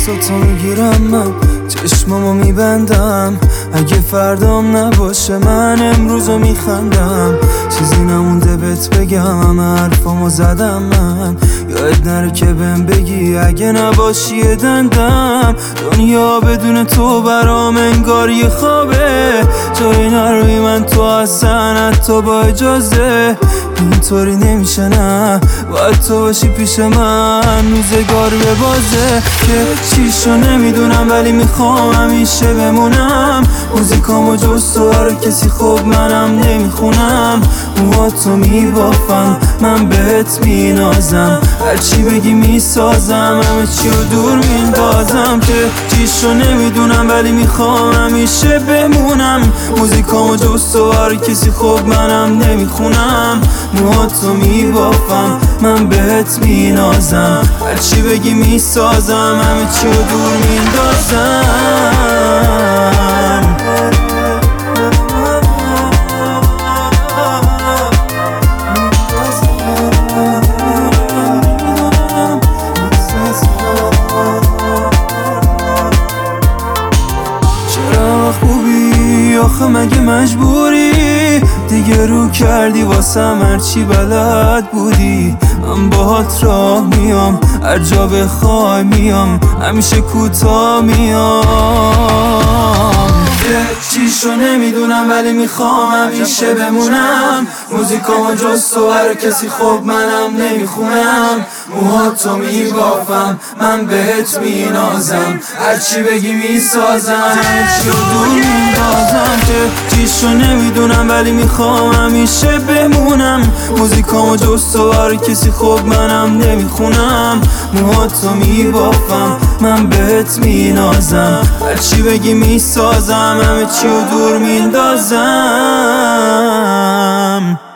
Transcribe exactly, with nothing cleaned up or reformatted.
دستاتو میگیرم من چشمامو میبندم، اگه فردام نباشه من امروزو میخندم. چیزی نمونده بهت بگم، همه حرفامو زدم من، یاد نره که بهم بگی اگه نباشی یه دندم. دنیا بدون تو برام انگار یه خوابه، جایی نروی من تو اصلا حتی با اجازه. اینطوری نمیشه نه، باید تو باشی پیش من، روزگار به بازه که چیشو نمیدونم ولی میخوام همیشه بمونم. موزیکامو جز تو هر کسی خوب منم نمیخونم، موهاتو میبافم من بهت مینازم، هرچی بگی میسازم همه چی رو دور میندازم. که چیشو نمیدونم ولی میخوام همیشه بمونم، موزیکامو جز تو هر کسی خوب منم نمیخونم، موهاتو میبافم من بهت مینازم، هرچی بگی میسازم همه چی رو دور میندازم. چرا خوبی آخه مگه مجبوری دیگه رو کردی واسم هرچی بلد بودی. من باهات راه میام هر جا بخوای میام، همیشه کوتاه میام. چیشو نمیدونم ولی میخوام همیشه بمونم، موزیکامو جز تو هر کسی خوب منم نمیخونم، موهاتو میبافم من بهت مینازم، هرچی بگی میسازم هرچی رو دور میندازم. که چیشو نمیدونم ولی میخوام همیشه بمونم، موزیکامو جز تو هر کسی خوب منم نمیخونم، موهاتو میبافم من بهت مینازم، هرچی بگی میسازم همه چی رو دور میندازم.